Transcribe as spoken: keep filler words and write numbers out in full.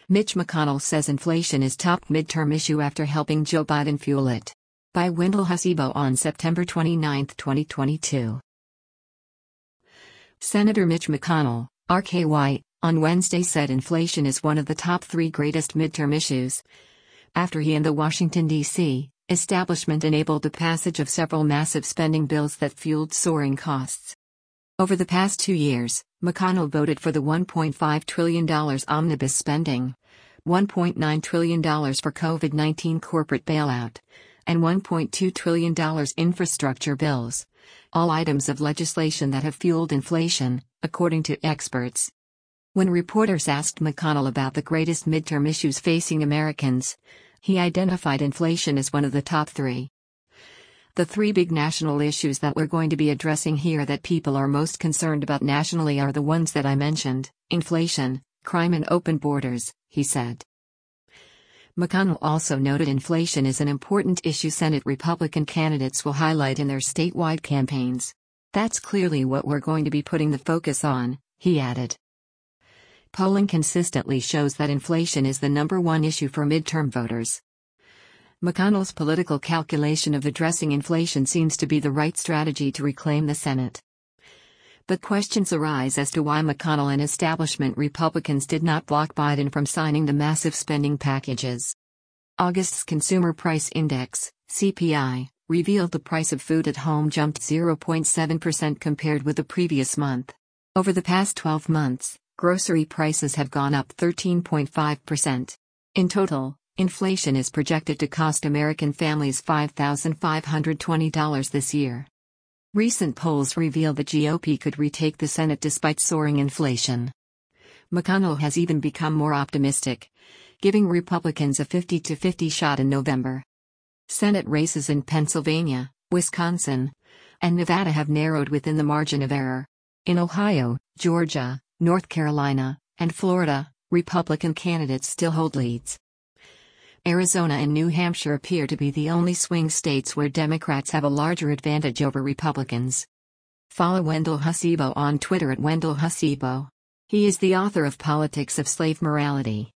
Mitch McConnell says inflation is top midterm issue after helping Joe Biden fuel it. By Wendell Hasibo on September twenty-ninth, twenty twenty-two. Senator Mitch McConnell, R K Y, on Wednesday said inflation is one of the top three greatest midterm issues, after he and the Washington, D C establishment enabled the passage of several massive spending bills that fueled soaring costs. Over the past two years, McConnell voted for the one point five trillion dollars omnibus spending, one point nine trillion dollars for COVID nineteen corporate bailout, and one point two trillion dollars infrastructure bills, all items of legislation that have fueled inflation, according to experts. When reporters asked McConnell about the greatest midterm issues facing Americans, he identified inflation as one of the top three. The three big national issues that we're going to be addressing here that people are most concerned about nationally are the ones that I mentioned: inflation, crime, and open borders, he said. McConnell also noted inflation is an important issue Senate Republican candidates will highlight in their statewide campaigns. That's clearly what we're going to be putting the focus on, he added. Polling consistently shows that inflation is the number one issue for midterm voters. McConnell's political calculation of addressing inflation seems to be the right strategy to reclaim the Senate. But questions arise as to why McConnell and establishment Republicans did not block Biden from signing the massive spending packages. August's Consumer Price Index, C P I, revealed the price of food at home jumped zero point seven percent compared with the previous month. Over the past twelve months, grocery prices have gone up thirteen point five percent. In total, inflation is projected to cost American families five thousand five hundred twenty dollars this year. Recent polls reveal the G O P could retake the Senate despite soaring inflation. McConnell has even become more optimistic, giving Republicans a fifty to fifty shot in November. Senate races in Pennsylvania, Wisconsin, and Nevada have narrowed within the margin of error. In Ohio, Georgia, North Carolina, and Florida, Republican candidates still hold leads. Arizona and New Hampshire appear to be the only swing states where Democrats have a larger advantage over Republicans. Follow Wendell Hasibo on Twitter at Wendell Hasibo. He is the author of Politics of Slave Morality.